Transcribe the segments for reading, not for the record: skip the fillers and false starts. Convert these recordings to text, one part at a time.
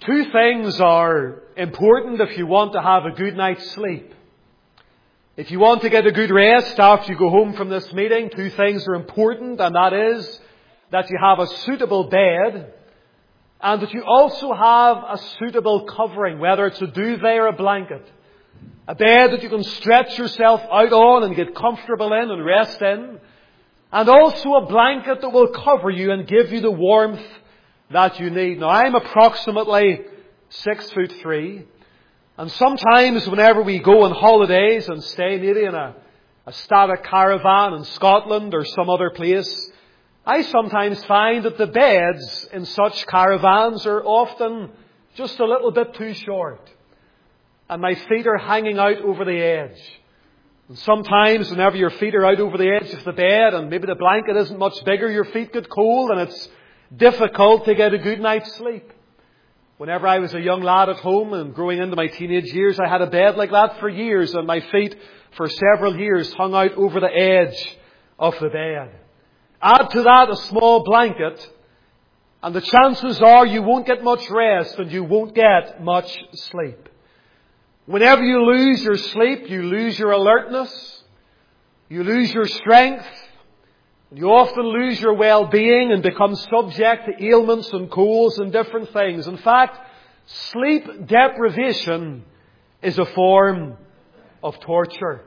Two things are important if you want to have a good night's sleep. If you want to get a good rest after you go home from this meeting, two things are important, and that is that you have a suitable bed and that you also have a suitable covering, whether it's a duvet or a blanket. A bed that you can stretch yourself out on and get comfortable in and rest in. And also a blanket that will cover you and give you the warmth that you need. Now, I'm approximately 6'3", and sometimes whenever we go on holidays and stay maybe in a static caravan in Scotland or some other place, I sometimes find that the beds in such caravans are often just a little bit too short. And my feet are hanging out over the edge. And sometimes whenever your feet are out over the edge of the bed and maybe the blanket isn't much bigger, your feet get cold and it's difficult to get a good night's sleep. Whenever I was a young lad at home and growing into my teenage years, I had a bed like that for years, and my feet for several years hung out over the edge of the bed. Add to that a small blanket, and the chances are you won't get much rest and you won't get much sleep. Whenever you lose your sleep, you lose your alertness, you lose your strength, you often lose your well-being and become subject to ailments and colds and different things. In fact, sleep deprivation is a form of torture.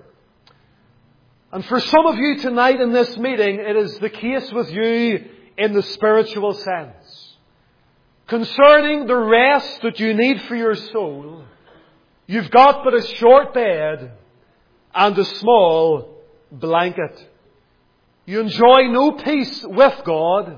And for some of you tonight in this meeting, it is the case with you in the spiritual sense. Concerning the rest that you need for your soul, you've got but a short bed and a small blanket. You enjoy no peace with God,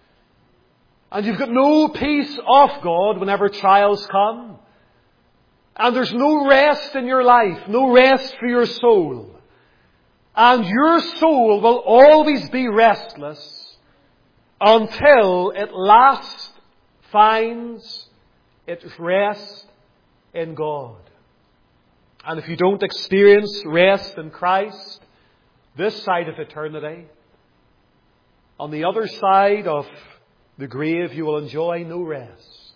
and you've got no peace of God whenever trials come. And there's no rest in your life, no rest for your soul. And your soul will always be restless until it last finds its rest in God. And if you don't experience rest in Christ this side of eternity, on the other side of the grave you will enjoy no rest.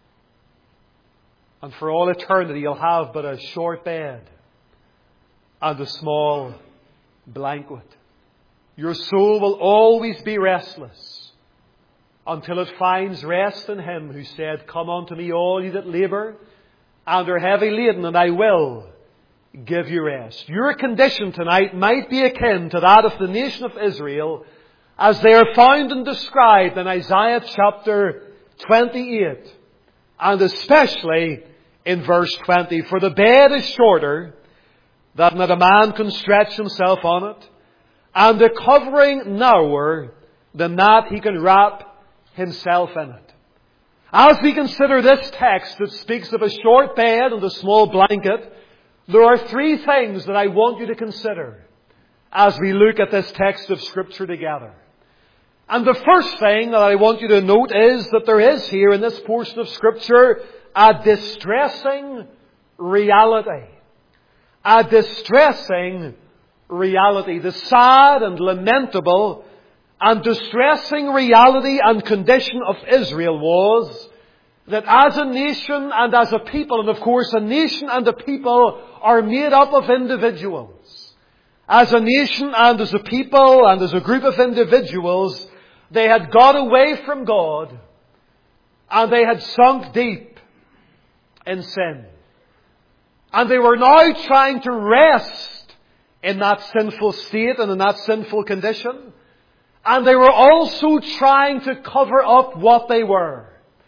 And for all eternity you'll have but a short bed and a small blanket. Your soul will always be restless until it finds rest in Him who said, "Come unto me all ye that labour and are heavy laden, and I will give you rest." Your condition tonight might be akin to that of the nation of Israel as they are found and described in Isaiah chapter 28, and especially in verse 20. "For the bed is shorter that not a man can stretch himself on it, and the covering narrower than that he can wrap himself in it." As we consider this text that speaks of a short bed and a small blanket, there are three things that I want you to consider as we look at this text of Scripture together. And the first thing that I want you to note is that there is here in this portion of Scripture a distressing reality. A distressing reality. The sad and lamentable and distressing reality and condition of Israel was that as a nation and as a people, and of course a nation and a people are made up of individuals. As a nation and as a people and as a group of individuals, they had got away from God and they had sunk deep in sin. And they were now trying to rest in that sinful state and in that sinful condition. And they were also trying to cover up what they were.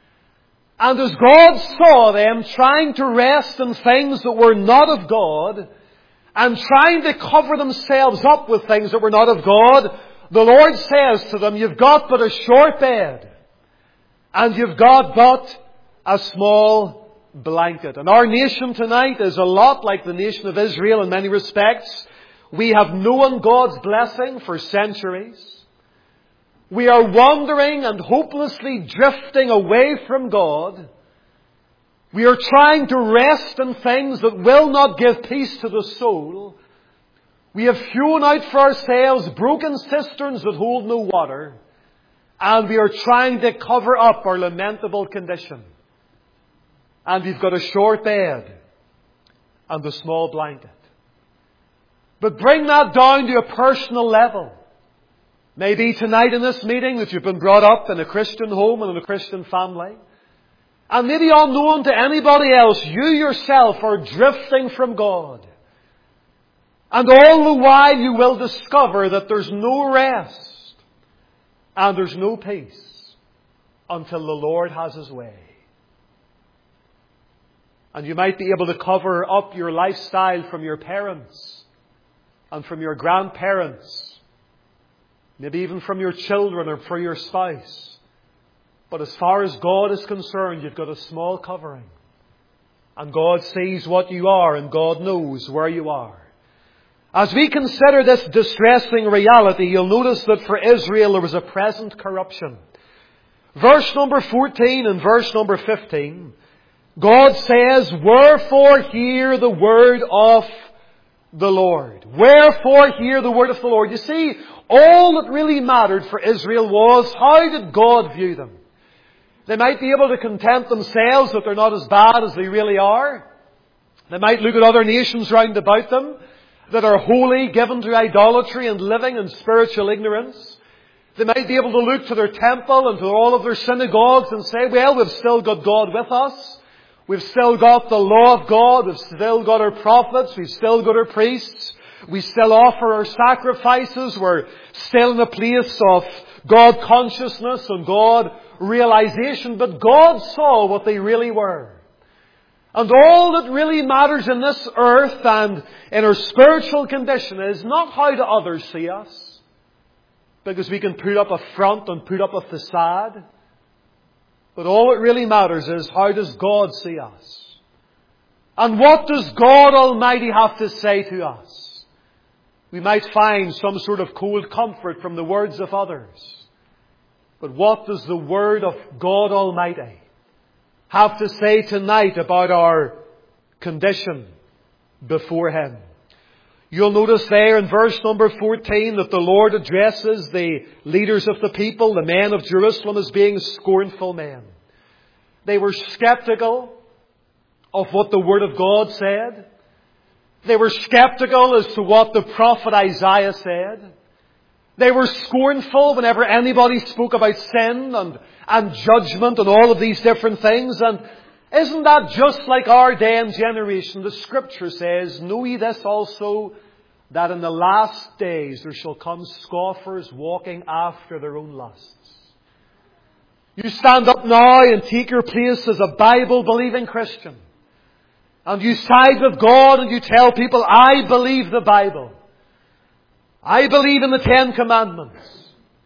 And as God saw them trying to rest in things that were not of God, and trying to cover themselves up with things that were not of God, the Lord says to them, "You've got but a short bed, and you've got but a small blanket." And our nation tonight is a lot like the nation of Israel in many respects. We have known God's blessing for centuries. We are wandering and hopelessly drifting away from God. We are trying to rest in things that will not give peace to the soul. We have hewn out for ourselves broken cisterns that hold no water. And we are trying to cover up our lamentable condition. and you've got a short bed and a small blanket. But bring that down to a personal level. Maybe tonight in this meeting that you've been brought up in a Christian home and in a Christian family. And maybe unknown to anybody else, you yourself are drifting from God. And all the while you will discover that there's no rest and there's no peace until the Lord has His way. And you might be able to cover up your lifestyle from your parents and from your grandparents, maybe even from your children or from your spouse. But as far as God is concerned, you've got a small covering. And God sees what you are and God knows where you are. As we consider this distressing reality, you'll notice that for Israel there was a present corruption. Verse number 14 and verse number 15, God says, "Wherefore hear the word of the Lord." Wherefore hear the word of the Lord. You see, all that really mattered for Israel was, how did God view them? They might be able to content themselves that they're not as bad as they really are. They might look at other nations round about them that are wholly given to idolatry and living in spiritual ignorance. They might be able to look to their temple and to all of their synagogues and say, well, we've still got God with us. We've still got the law of God. We've still got our prophets. We've still got our priests. We still offer our sacrifices. We're still in a place of God consciousness and God realization. But God saw what they really were. And all that really matters in this earth and in our spiritual condition is not how do others see us, because we can put up a front and put up a facade. But all that really matters is, how does God see us? And what does God Almighty have to say to us? We might find some sort of cold comfort from the words of others. But what does the Word of God Almighty have to say tonight about our condition before Him? You'll notice there in verse number 14 that the Lord addresses the leaders of the people, the men of Jerusalem, as being scornful men. They were skeptical of what the Word of God said. They were skeptical as to what the prophet Isaiah said. They were scornful whenever anybody spoke about sin and judgment and all of these different things. And isn't that just like our day and generation? The Scripture says, "Know ye this also, that in the last days there shall come scoffers walking after their own lusts." You stand up now and take your place as a Bible-believing Christian. And you side with God and you tell people, I believe the Bible. I believe in the Ten Commandments.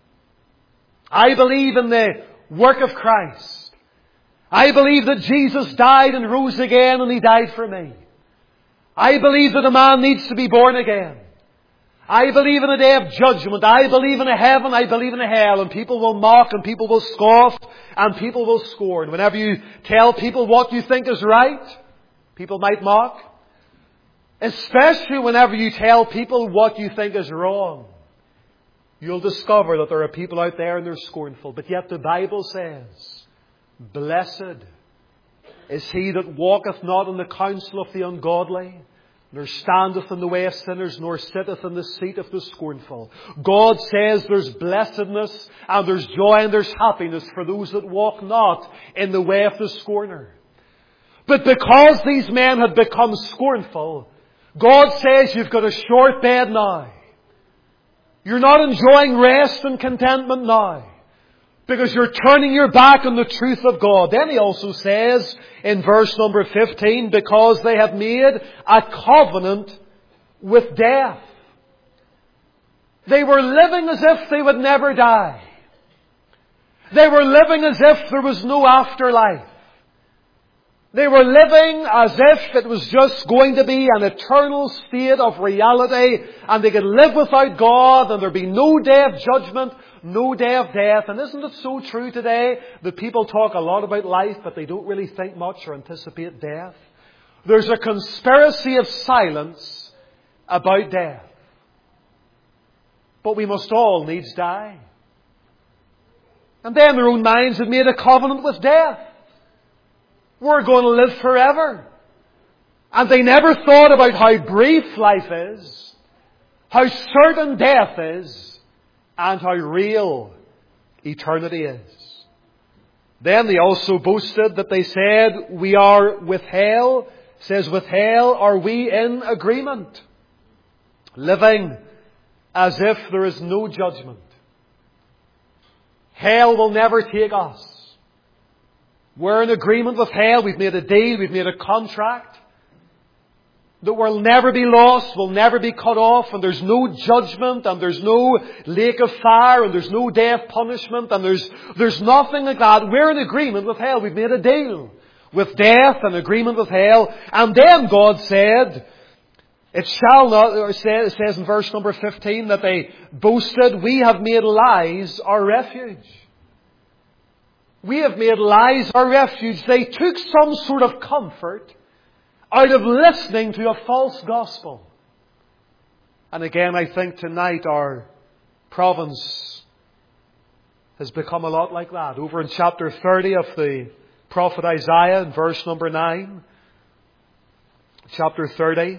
I believe in the work of Christ. I believe that Jesus died and rose again and He died for me. I believe that a man needs to be born again. I believe in a day of judgment. I believe in a heaven. I believe in a hell. And people will mock and people will scoff and people will scorn. Whenever you tell people what you think is right, people might mock. Especially whenever you tell people what you think is wrong. You'll discover that there are people out there and they're scornful. But yet the Bible says, "Blessed is he that walketh not in the counsel of the ungodly, nor standeth in the way of sinners, nor sitteth in the seat of the scornful." God says there's blessedness and there's joy and there's happiness for those that walk not in the way of the scorner. But because these men had become scornful, God says you've got a short bed now. You're not enjoying rest and contentment now, because you're turning your back on the truth of God. Then He also says in verse number 15, because they have made a covenant with death. They were living as if they would never die. They were living as if there was no afterlife. They were living as if it was just going to be an eternal state of reality and they could live without God and there'd be no day of judgment, no day of death. And isn't it so true today that people talk a lot about life but they don't really think much or anticipate death? There's a conspiracy of silence about death. But we must all needs die. And they in their own minds have made a covenant with death. We're going to live forever. And they never thought about how brief life is, how certain death is, and how real eternity is. Then they also boasted that they said, we are with hell. It says, with hell are we in agreement, living as if there is no judgment. Hell will never take us. We're in agreement with hell. We've made a deal. We've made a contract that we'll never be lost, we'll never be cut off, and there's no judgment, and there's no lake of fire, and there's no death punishment, and there's nothing like that. We're in agreement with hell. We've made a deal with death and agreement with hell. And then God said, it shall not, or it says in verse number 15 that they boasted, we have made lies our refuge. We have made lies our refuge. They took some sort of comfort out of listening to a false gospel. And again, I think tonight our province has become a lot like that. Over in chapter 30 of the prophet Isaiah, in verse number 9, chapter 30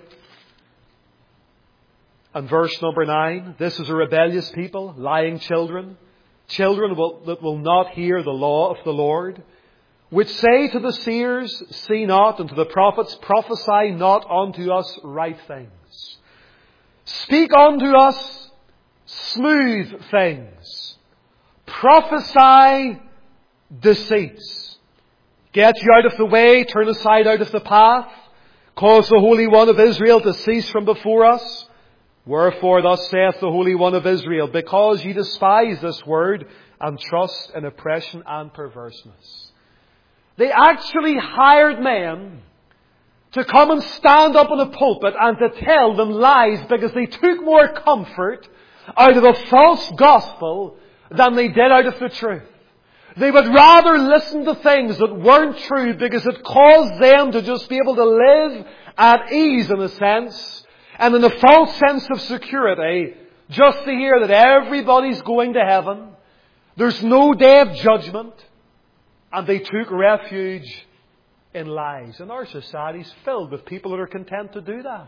and verse number 9, this is a rebellious people, lying children, that will not hear the law of the Lord, which say to the seers, see not, and to the prophets, prophesy not unto us right things. Speak unto us smooth things. Prophesy deceits. Get you out of the way, turn aside out of the path. Cause the Holy One of Israel to cease from before us. Wherefore thus saith the Holy One of Israel, because ye despise this word, and trust in oppression and perverseness. They actually hired men to come and stand up in a pulpit and to tell them lies because they took more comfort out of a false gospel than they did out of the truth. They would rather listen to things that weren't true because it caused them to just be able to live at ease in a sense, and in a false sense of security, just to hear that everybody's going to heaven, there's no day of judgment. And they took refuge in lies. And our society is filled with people that are content to do that.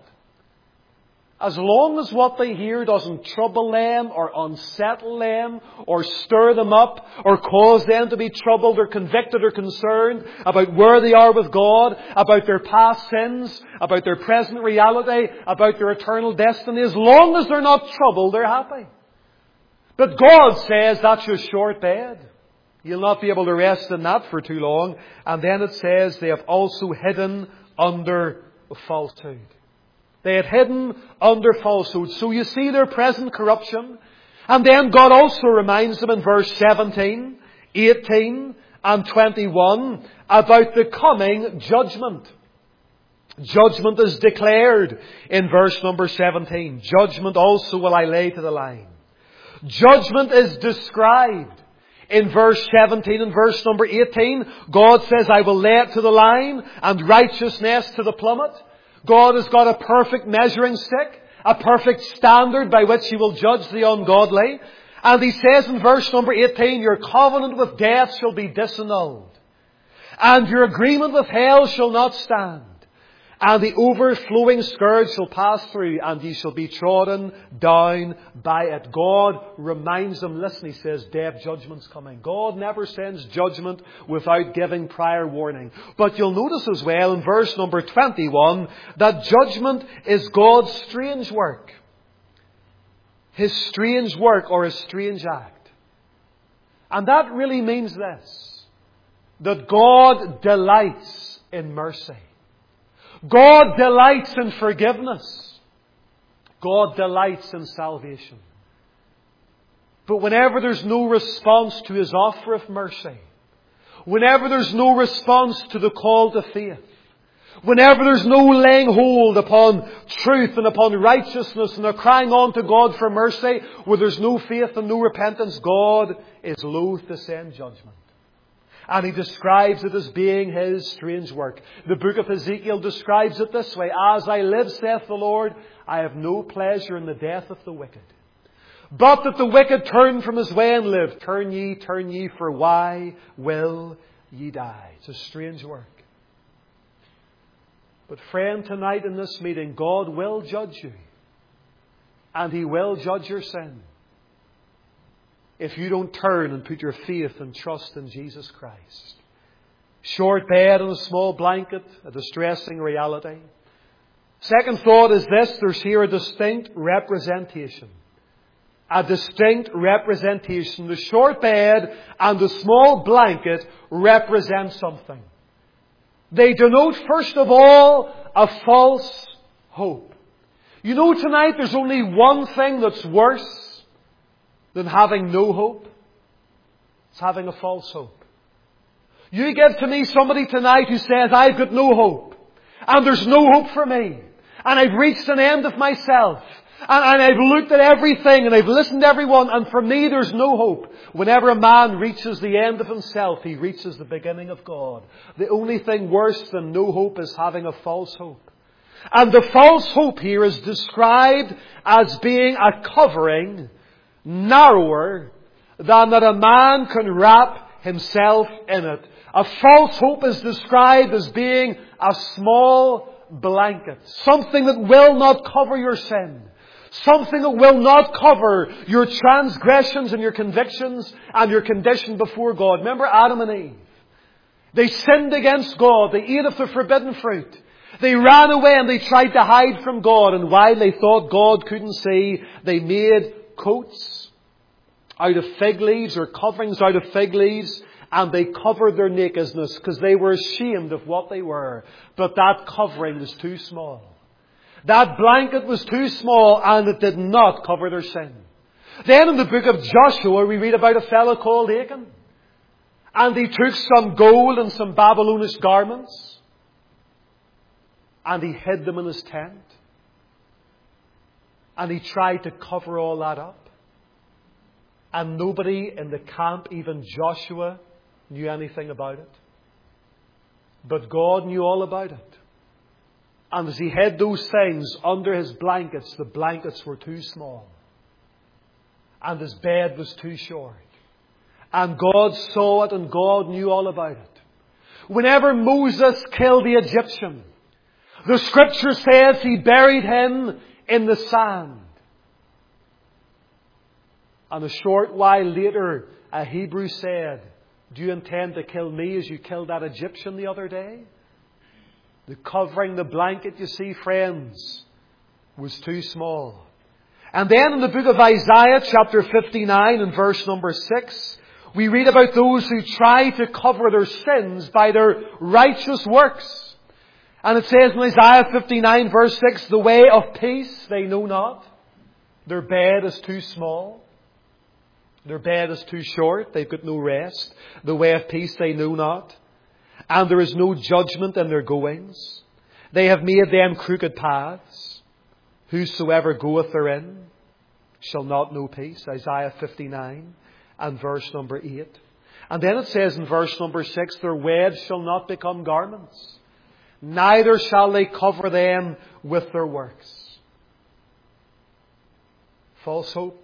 As long as what they hear doesn't trouble them or unsettle them or stir them up or cause them to be troubled or convicted or concerned about where they are with God, about their past sins, about their present reality, about their eternal destiny, as long as they're not troubled, they're happy. But God says that's your short bed. You'll not be able to rest in that for too long. And then it says they have also hidden under falsehood. They had hidden under falsehood. So you see their present corruption. And then God also reminds them in verse 17, 18 and 21 about the coming judgment. Judgment is declared in verse number 17. Judgment also will I lay to the line. Judgment is described in verse 17 and verse number 18. God says, I will lay it to the line and righteousness to the plummet. God has got a perfect measuring stick, a perfect standard by which He will judge the ungodly. And He says in verse number 18, your covenant with death shall be disannulled, and your agreement with hell shall not stand. And the overflowing scourge shall pass through, and ye shall be trodden down by it. God reminds them, listen, He says, day of judgment's coming. God never sends judgment without giving prior warning. But you'll notice as well in verse number 21 that judgment is God's strange work. His strange work or His strange act. And that really means this, that God delights in mercy. God delights in forgiveness. God delights in salvation. But whenever there's no response to His offer of mercy, whenever there's no response to the call to faith, whenever there's no laying hold upon truth and upon righteousness and a crying on to God for mercy, where there's no faith and no repentance, God is loath to send judgment. And He describes it as being His strange work. The book of Ezekiel describes it this way. As I live, saith the Lord, I have no pleasure in the death of the wicked, but that the wicked turn from his way and live. Turn ye, for why will ye die? It's a strange work. But friend, tonight in this meeting, God will judge you. And He will judge your sin if you don't turn and put your faith and trust in Jesus Christ. Short bed and a small blanket, a distressing reality. Second thought is this: there's here a distinct representation. A distinct representation. The short bed and the small blanket represent something. They denote, first of all, a false hope. You know, tonight there's only one thing that's worse than having no hope. It's having a false hope. You give to me somebody tonight who says, I've got no hope. And there's no hope for me. And I've reached an end of myself. And I've looked at everything and I've listened to everyone, and for me there's no hope. Whenever a man reaches the end of himself, he reaches the beginning of God. The only thing worse than no hope is having a false hope. And the false hope here is described as being a covering narrower than that a man can wrap himself in it. A false hope is described as being a small blanket. Something that will not cover your sin. Something that will not cover your transgressions and your convictions and your condition before God. Remember Adam and Eve? They sinned against God. They ate of the forbidden fruit. They ran away and they tried to hide from God. And while they thought God couldn't see, they made coats out of fig leaves or coverings out of fig leaves. And they covered their nakedness because they were ashamed of what they were. But that covering was too small. That blanket was too small, and it did not cover their sin. Then in the book of Joshua we read about a fellow called Achan. And he took some gold and some Babylonish garments. And he hid them in his tent. And he tried to cover all that up. And nobody in the camp, even Joshua, knew anything about it. But God knew all about it. And as he hid those things under his blankets, the blankets were too small. And his bed was too short. And God saw it and God knew all about it. Whenever Moses killed the Egyptian, the Scripture says he buried him in the sand. And a short while later, a Hebrew said, do you intend to kill me as you killed that Egyptian the other day? The covering, the blanket, you see, friends, was too small. And then in the book of Isaiah, chapter 59 and verse number 6, we read about those who try to cover their sins by their righteous works. And it says in Isaiah 59 verse 6, the way of peace they know not. Their bed is too small. Their bed is too short. They've got no rest. The way of peace they know not. And there is no judgment in their goings. They have made them crooked paths. Whosoever goeth therein shall not know peace. Isaiah 59 and verse number 8. And then it says in verse number 6, their webs shall not become garments. Neither shall they cover them with their works. False hope.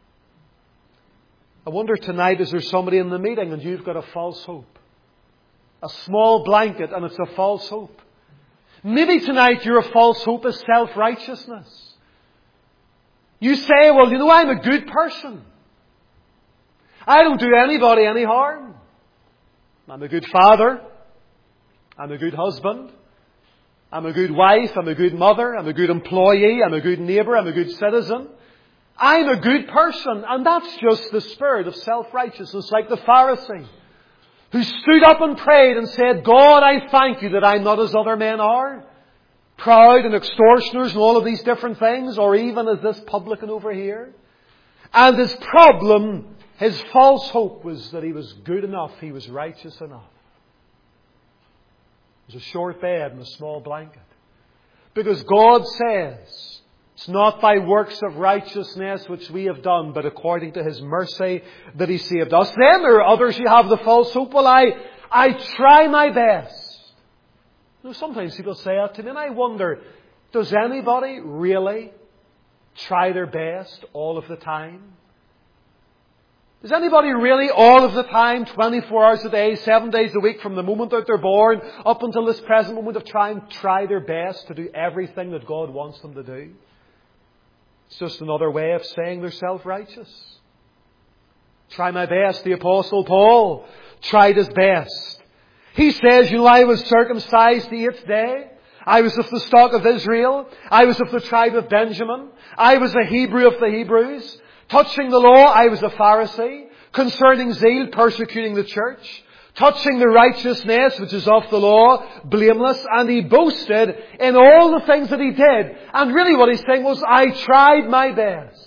I wonder tonight, is there somebody in the meeting and you've got a false hope? A small blanket and it's a false hope. Maybe tonight your false hope is self-righteousness. You say, well, you know, I'm a good person. I don't do anybody any harm. I'm a good father. I'm a good husband. I'm a good wife. I'm a good mother. I'm a good employee. I'm a good neighbour. I'm a good citizen. I'm a good person. And that's just the spirit of self-righteousness, like the Pharisee, who stood up and prayed and said, God, I thank you that I'm not as other men are, proud and extortioners and all of these different things, or even as this publican over here. And his problem, his false hope, was that he was good enough, he was righteous enough. It was a short bed and a small blanket. Because God says, it's not by works of righteousness which we have done, but according to His mercy that He saved us. Then there are others who have the false hope. Well, I try my best. You know, sometimes people say that to me, and I wonder, does anybody really try their best all of the time? Is anybody really all of the time, 24 hours a day, 7 days a week, from the moment that they're born up until this present moment, of try their best to do everything that God wants them to do? It's just another way of saying they're self-righteous. Try my best. The Apostle Paul tried his best. He says, I was circumcised the 8th day. I was of the stock of Israel. I was of the tribe of Benjamin. I was a Hebrew of the Hebrews. Touching the law, I was a Pharisee. Concerning zeal, persecuting the church. Touching the righteousness which is of the law, blameless. And he boasted in all the things that he did. And really what he's saying was, I tried my best.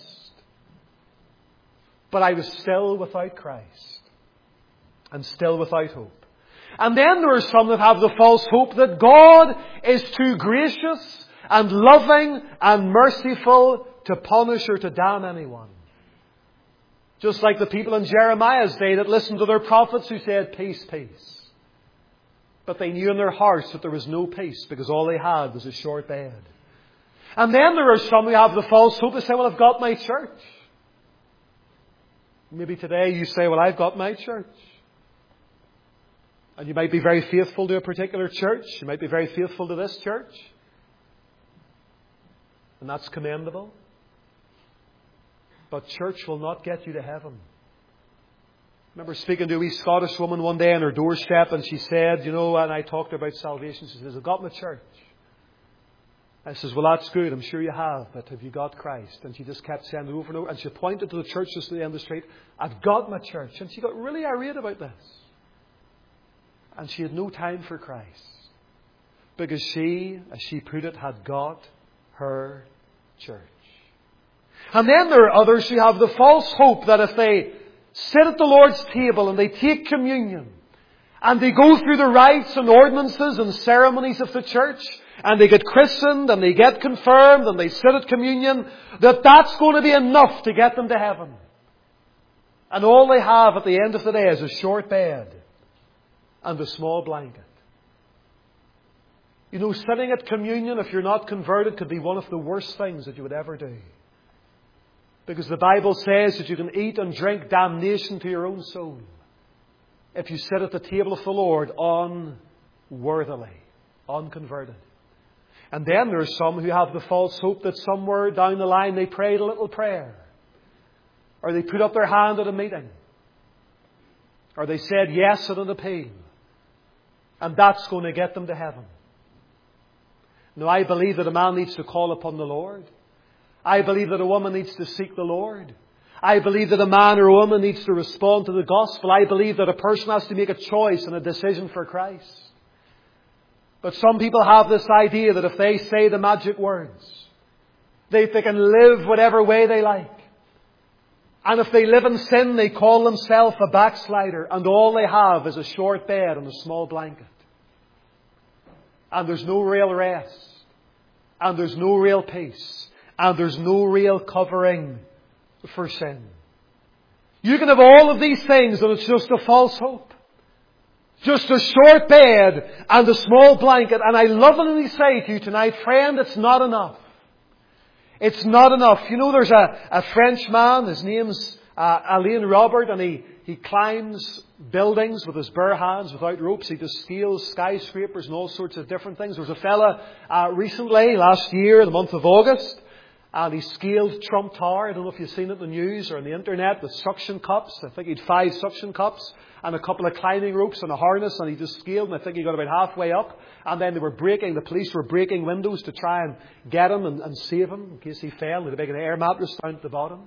But I was still without Christ. And still without hope. And then there are some that have the false hope that God is too gracious and loving and merciful to punish or to damn anyone. Just like the people in Jeremiah's day that listened to their prophets who said, peace, peace. But they knew in their hearts that there was no peace because all they had was a short bed. And then there are some who have the false hope. They say, well, I've got my church. Maybe today you say, well, I've got my church. And you might be very faithful to a particular church. You might be very faithful to this church. And that's commendable. But church will not get you to heaven. I remember speaking to a wee Scottish woman one day on her doorstep, and she said, and I talked about salvation. She says, I've got my church. I says, well, that's good. I'm sure you have. But have you got Christ? And she just kept saying it over and over. And she pointed to the church just at the end of the street. I've got my church. And she got really irate about this. And she had no time for Christ. Because she, as she put it, had got her church. And then there are others who have the false hope that if they sit at the Lord's table and they take communion, and they go through the rites and ordinances and ceremonies of the church, and they get christened and they get confirmed and they sit at communion, that's going to be enough to get them to heaven. And all they have at the end of the day is a short bed and a small blanket. Sitting at communion, if you're not converted, could be one of the worst things that you would ever do. Because the Bible says that you can eat and drink damnation to your own soul if you sit at the table of the Lord unworthily, unconverted. And then there are some who have the false hope that somewhere down the line they prayed a little prayer. Or they put up their hand at a meeting. Or they said yes at an appeal. And that's going to get them to heaven. No, I believe that a man needs to call upon the Lord. I believe that a woman needs to seek the Lord. I believe that a man or a woman needs to respond to the gospel. I believe that a person has to make a choice and a decision for Christ. But some people have this idea that if they say the magic words, they can live whatever way they like. And if they live in sin, they call themselves a backslider. And all they have is a short bed and a small blanket. And there's no real rest. And there's no real peace. And there's no real covering for sin. You can have all of these things and it's just a false hope. Just a short bed and a small blanket. And I lovingly say to you tonight, friend, it's not enough. It's not enough. There's a French man, his name's Alain Robert, and he climbs buildings with his bare hands without ropes. He just scales skyscrapers and all sorts of different things. There was a fella recently, last year, in the month of August, and he scaled Trump Tower. I don't know if you've seen it in the news or on the internet with suction cups. I think he had 5 suction cups and a couple of climbing ropes and a harness, and he just scaled, and I think he got about halfway up. And then the police were breaking windows to try and get him and save him in case he fell. They had a big air mattress down at the bottom.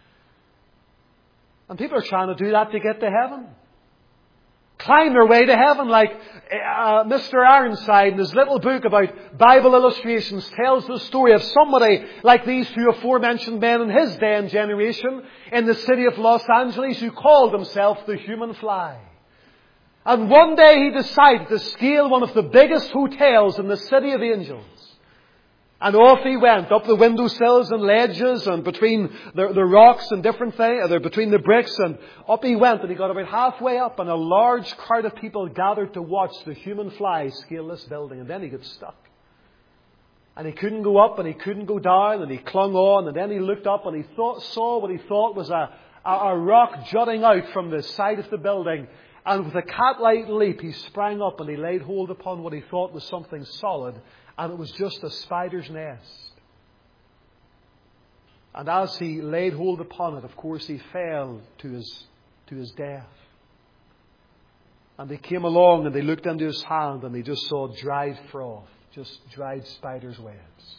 And people are trying to do that to get to heaven. Climb their way to heaven, like Mr. Ironside in his little book about Bible illustrations tells the story of somebody like these 2 aforementioned men in his day and generation in the city of Los Angeles who called himself the Human Fly. And one day he decided to scale one of the biggest hotels in the City of Angels. And off he went, up the windowsills and ledges and between the rocks and different things, between the bricks, and up he went, and he got about halfway up, and a large crowd of people gathered to watch the Human Fly scale this building, and then he got stuck. And he couldn't go up and he couldn't go down, and he clung on, and then he looked up and he saw what he thought was a a rock jutting out from the side of the building. And with a cat-like leap, he sprang up and he laid hold upon what he thought was something solid. And it was just a spider's nest. And as he laid hold upon it, of course, he fell to his death. And they came along and they looked into his hand and they just saw dried froth, just dried spider's webs.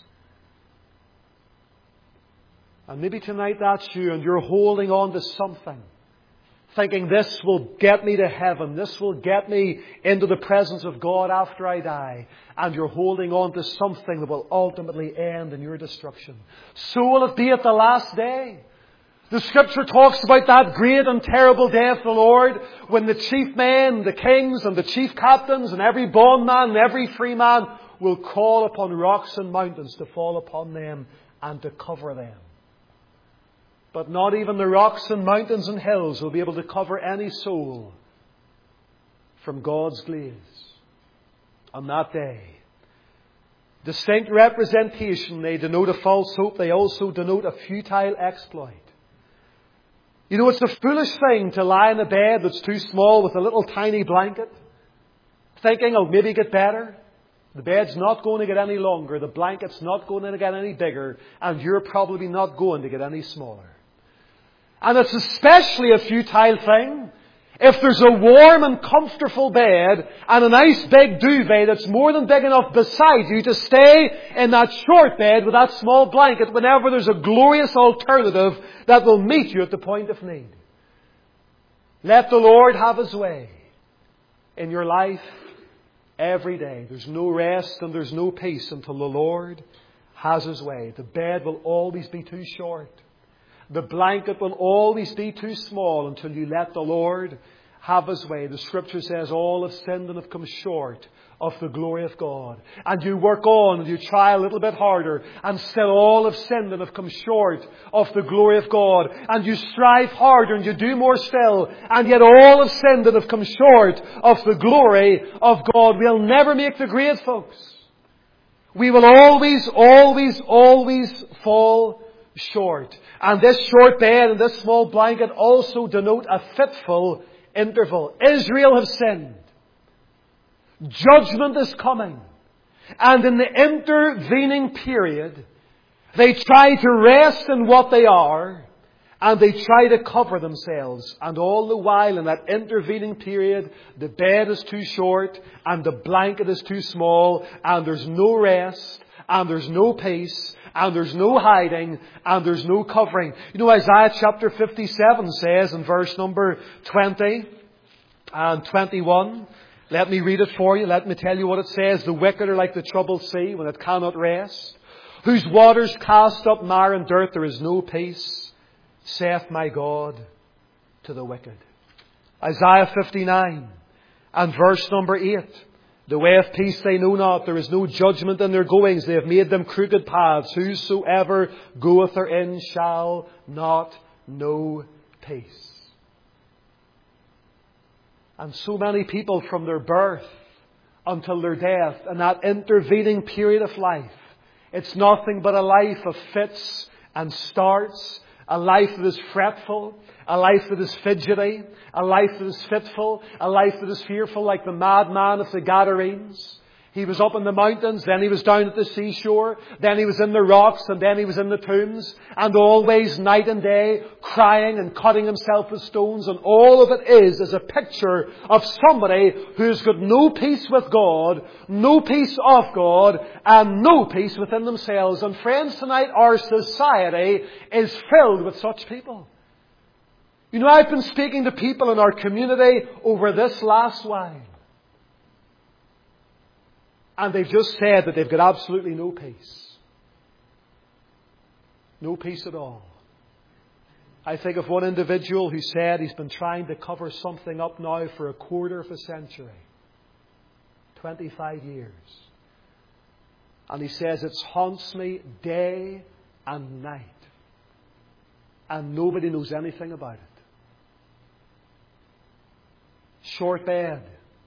And maybe tonight that's you and you're holding on to something, thinking this will get me to heaven, this will get me into the presence of God after I die. And you're holding on to something that will ultimately end in your destruction. So will it be at the last day. The Scripture talks about that great and terrible day of the Lord when the chief men, the kings and the chief captains and every bondman and every free man will call upon rocks and mountains to fall upon them and to cover them. But not even the rocks and mountains and hills will be able to cover any soul from God's gaze on that day. Distinct representation, they denote a false hope. They also denote a futile exploit. You know, it's a foolish thing to lie in a bed that's too small with a little tiny blanket, thinking I'll maybe get better. The bed's not going to get any longer. The blanket's not going to get any bigger. And you're probably not going to get any smaller. And it's especially a futile thing if there's a warm and comfortable bed and a nice big duvet that's more than big enough beside you to stay in that short bed with that small blanket whenever there's a glorious alternative that will meet you at the point of need. Let the Lord have His way in your life every day. There's no rest and there's no peace until the Lord has His way. The bed will always be too short. The blanket will always be too small until you let the Lord have His way. The Scripture says all have sinned and have come short of the glory of God. And you work on and you try a little bit harder and still all have sinned and have come short of the glory of God. And you strive harder and you do more still and yet all have sinned and have come short of the glory of God. We'll never make the grade, folks. We will always fall short. And this short bed and this small blanket also denote a fitful interval. Israel have sinned. Judgment is coming. And in the intervening period, they try to rest in what they are and they try to cover themselves. And all the while in that intervening period, the bed is too short and the blanket is too small and there's no rest and there's no peace. And there's no hiding, and there's no covering. You know, Isaiah chapter 57 says in verse number 20 and 21, let me read it for you, let me tell you what it says. The wicked are like the troubled sea when it cannot rest, whose waters cast up mire and dirt, there is no peace, saith my God to the wicked. Isaiah 59 and verse number 8. The way of peace they know not. There is no judgment in their goings. They have made them crooked paths. Whosoever goeth therein shall not know peace. And so many people from their birth until their death, and that intervening period of life, it's nothing but a life of fits and starts, a life that is fretful, a life that is fidgety, a life that is fitful, a life that is fearful like the madman of the Gadarenes. He was up in the mountains, then he was down at the seashore, then he was in the rocks, and then he was in the tombs, and always night and day crying and cutting himself with stones, and all of it is a picture of somebody who's got no peace with God, no peace of God, and no peace within themselves. And friends, tonight our society is filled with such people. You know, I've been speaking to people in our community over this last while. And they've just said that they've got absolutely no peace. No peace at all. I think of one individual who said he's been trying to cover something up now for a quarter of a century. 25 years. And he says it haunts me day and night. And nobody knows anything about it. Short bed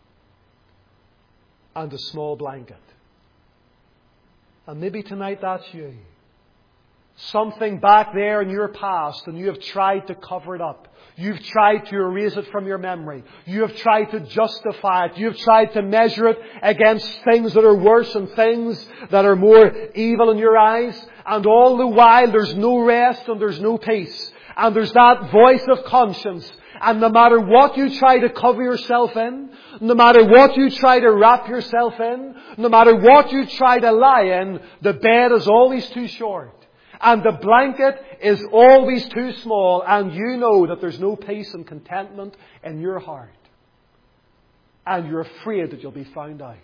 and a small blanket. And maybe tonight that's you. something back there in your past and you have tried to cover it up. You've tried to erase it from your memory. You have tried to justify it. You have tried to measure it against things that are worse and things that are more evil in your eyes. And all the while there's no rest and there's no peace. And there's that voice of conscience. And no matter what you try to cover yourself in, no matter what you try to wrap yourself in, no matter what you try to lie in, the bed is always too short. And the blanket is always too small, and you know that there's no peace and contentment in your heart. And you're afraid that you'll be found out.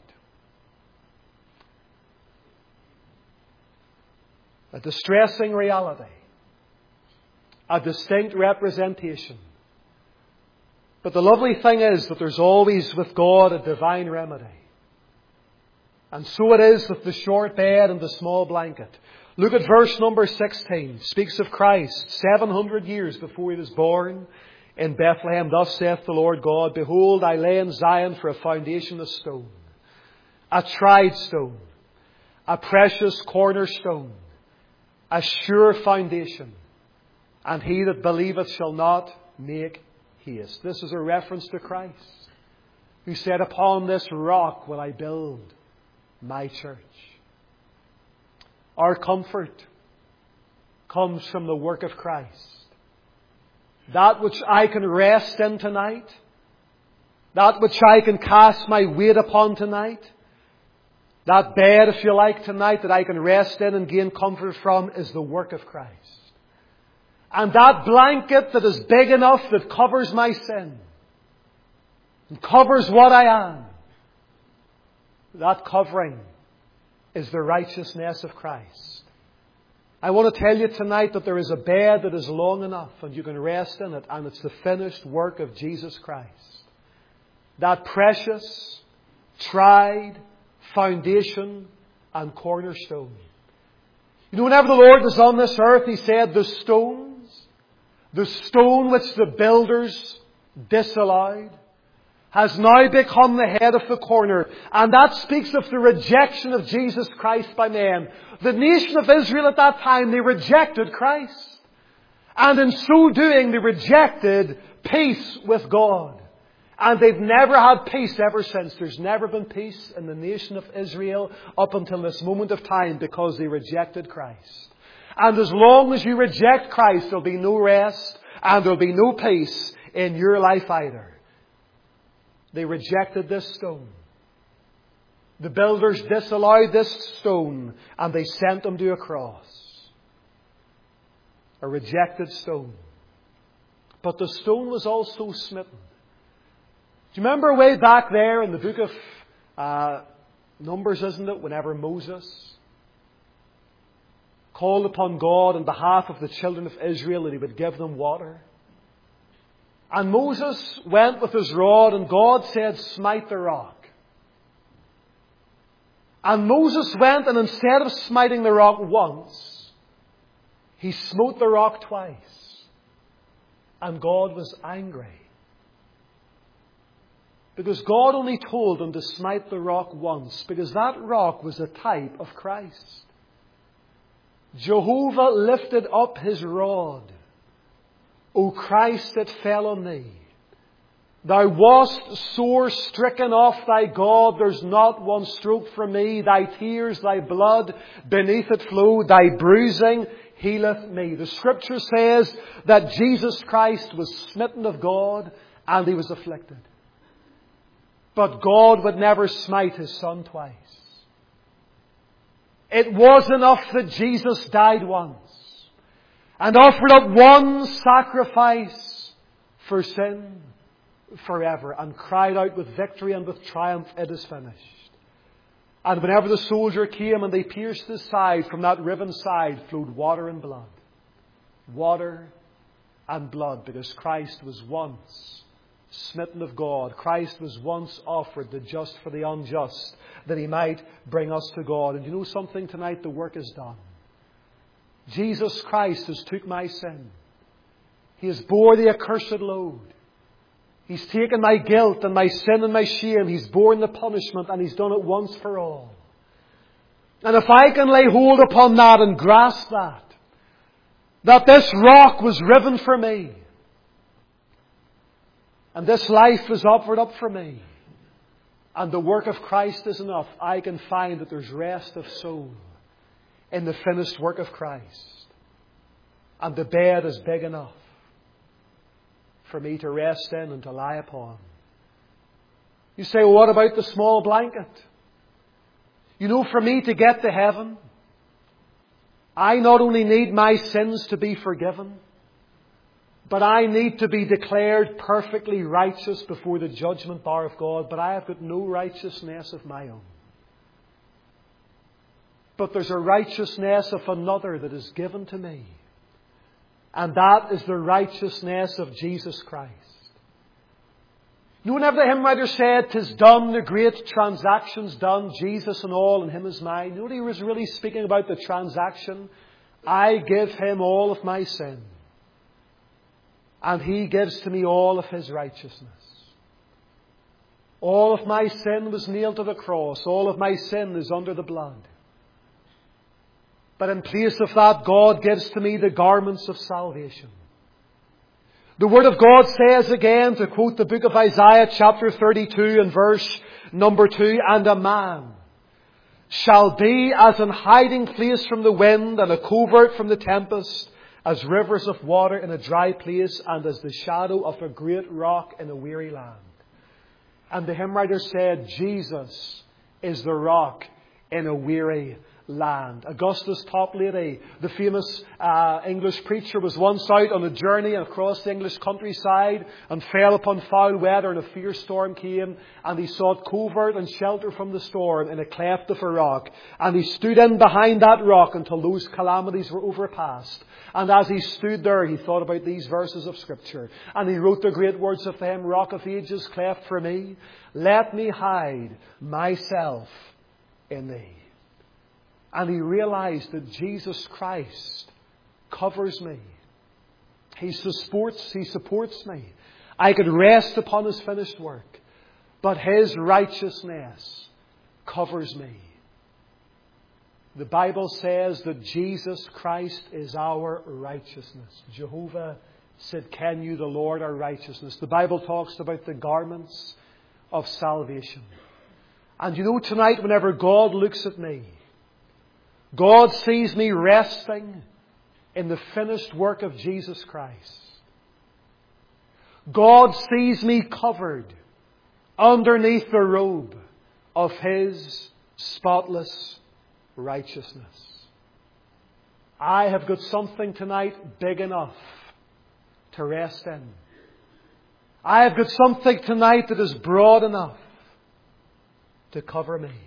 A distressing reality. A distinct representation. But the lovely thing is that there's always with God a divine remedy. And so it is with the short bed and the small blanket. Look at verse number 16. Speaks of Christ 700 years before He was born in Bethlehem. Thus saith the Lord God, Behold, I lay in Zion for a foundation of stone, a tried stone, a precious cornerstone, a sure foundation, and he that believeth shall not make haste. This is a reference to Christ, who said, Upon this rock will I build my church. Our comfort comes from the work of Christ. That which I can rest in tonight, that which I can cast my weight upon tonight, that bed, if you like, tonight that I can rest in and gain comfort from is the work of Christ. And that blanket that is big enough that covers my sin and covers what I am, that covering is the righteousness of Christ. I want to tell you tonight that there is a bed that is long enough and you can rest in it, and it's the finished work of Jesus Christ. That precious, tried foundation and cornerstone. You know, whenever the Lord was on this earth, He said, the stone which the builders disallowed has now become the head of the corner. And that speaks of the rejection of Jesus Christ by men. The nation of Israel at that time, they rejected Christ. And in so doing, they rejected peace with God. And they've never had peace ever since. There's never been peace in the nation of Israel up until this moment of time because they rejected Christ. And as long as you reject Christ, there'll be no rest and there'll be no peace in your life either. They rejected this stone. The builders disallowed this stone and they sent him to a cross. A rejected stone. But the stone was also smitten. Do you remember way back there in the book of Numbers, isn't it? Whenever Moses called upon God on behalf of the children of Israel that He would give them water. And Moses went with his rod and God said, smite the rock. And Moses went, and instead of smiting the rock once, he smote the rock twice. And God was angry. Because God only told him to smite the rock once, because that rock was a type of Christ. Jehovah lifted up His rod. O Christ that fell on thee. Thou wast sore stricken of thy God, there's not one stroke from me. Thy tears, thy blood, beneath it flow, thy bruising healeth me. The Scripture says that Jesus Christ was smitten of God and He was afflicted. But God would never smite His Son twice. It was enough that Jesus died once and offered up one sacrifice for sin forever, and cried out with victory and with triumph, it is finished. And whenever the soldier came and they pierced His side, from that riven side flowed water and blood. Water and blood, because Christ was once smitten of God. Christ was once offered, the just for the unjust, that He might bring us to God. And you know something tonight? The work is done. Jesus Christ has took my sin. He has bore the accursed load. He's taken my guilt and my sin and my shame. He's borne the punishment, and He's done it once for all. And if I can lay hold upon that and grasp that, That this rock was riven for me. And this life was offered up for me. And the work of Christ is enough. I can find that there's rest of soul in the finished work of Christ. And the bed is big enough for me to rest in and to lie upon. You say, well, what about the small blanket? You know, for me to get to heaven, I not only need my sins to be forgiven, but I need to be declared perfectly righteous before the judgment bar of God. But I have got no righteousness of my own. But there's a righteousness of another that is given to me. And that is the righteousness of Jesus Christ. You know, whenever the hymn writer said, "'Tis done, the great transaction's done, Jesus and all, and Him is mine." You know what he was really speaking about, the transaction? I give Him all of my sin. And He gives to me all of His righteousness. All of my sin was nailed to the cross. All of my sin is under the blood. But in place of that, God gives to me the garments of salvation. The Word of God says again, to quote the book of Isaiah chapter 32 and verse number 2, "And a man shall be as an hiding place from the wind and a covert from the tempest, as rivers of water in a dry place, and as the shadow of a great rock in a weary land." And the hymn writer said, Jesus is the rock in a weary land. Augustus Toplady, the famous English preacher, was once out on a journey across the English countryside and fell upon foul weather, and a fierce storm came, and he sought covert and shelter from the storm in a cleft of a rock, and he stood in behind that rock until those calamities were overpast. And as he stood there, he thought about these verses of Scripture, and he wrote the great words of the hymn, "Rock of Ages, cleft for me, let me hide myself in Thee." And he realized that Jesus Christ covers me. He supports me. I could rest upon His finished work, but His righteousness covers me. The Bible says that Jesus Christ is our righteousness. Jehovah Sidkenu, the Lord our righteousness. The Bible talks about the garments of salvation. And you know, tonight, whenever God looks at me, God sees me resting in the finished work of Jesus Christ. God sees me covered underneath the robe of His spotless righteousness. I have got something tonight big enough to rest in. I have got something tonight that is broad enough to cover me.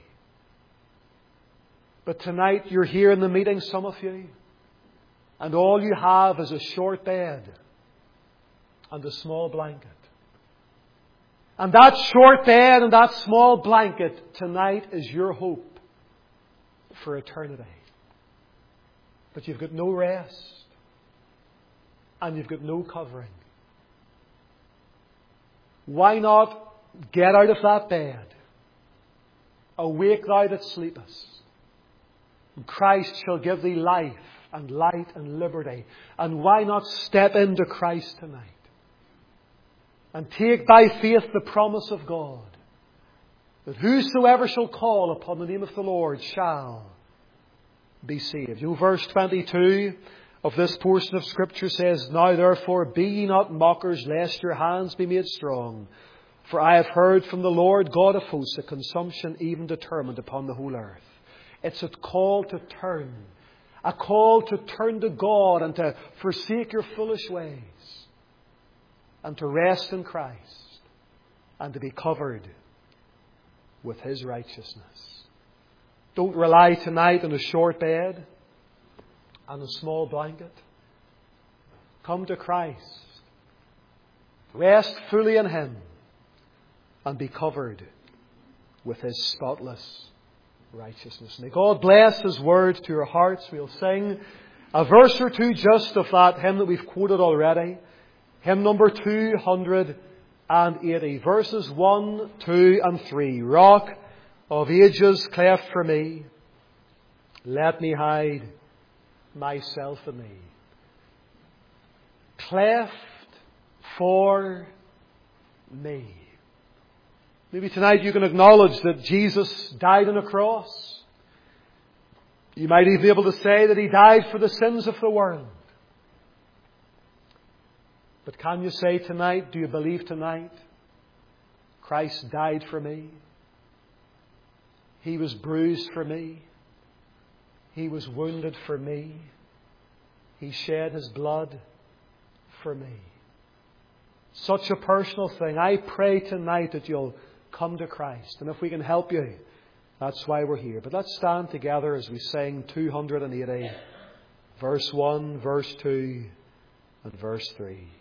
But tonight you're here in the meeting, some of you, and all you have is a short bed and a small blanket. And that short bed and that small blanket tonight is your hope for eternity. But you've got no rest and you've got no covering. Why not get out of that bed? Awake thou that sleepest. And Christ shall give thee life and light and liberty. And why not step into Christ tonight? And take by faith the promise of God, that whosoever shall call upon the name of the Lord shall be saved. You know, verse 22 of this portion of Scripture says, "Now therefore be ye not mockers, lest your hands be made strong. For I have heard from the Lord God of hosts a consumption even determined upon the whole earth." It's a call to turn. A call to turn to God and to forsake your foolish ways. And to rest in Christ. And to be covered with His righteousness. Don't rely tonight on a short bed and a small blanket. Come to Christ. Rest fully in Him. And be covered with His spotless righteousness. May God bless His word to your hearts. We'll sing a verse or two just of that hymn that we've quoted already. Hymn number 280. Verses 1, 2 and 3. "Rock of Ages, cleft for me, let me hide myself in Thee." cleft for me. Maybe tonight you can acknowledge that Jesus died on a cross. You might even be able to say that He died for the sins of the world. But can you say tonight, do you believe tonight, Christ died for me? He was bruised for me. He was wounded for me. He shed His blood for me. Such a personal thing. I pray tonight that you'll come to Christ. And if we can help you, that's why we're here. But let's stand together as we sing 280, verse 1, verse 2, and verse 3.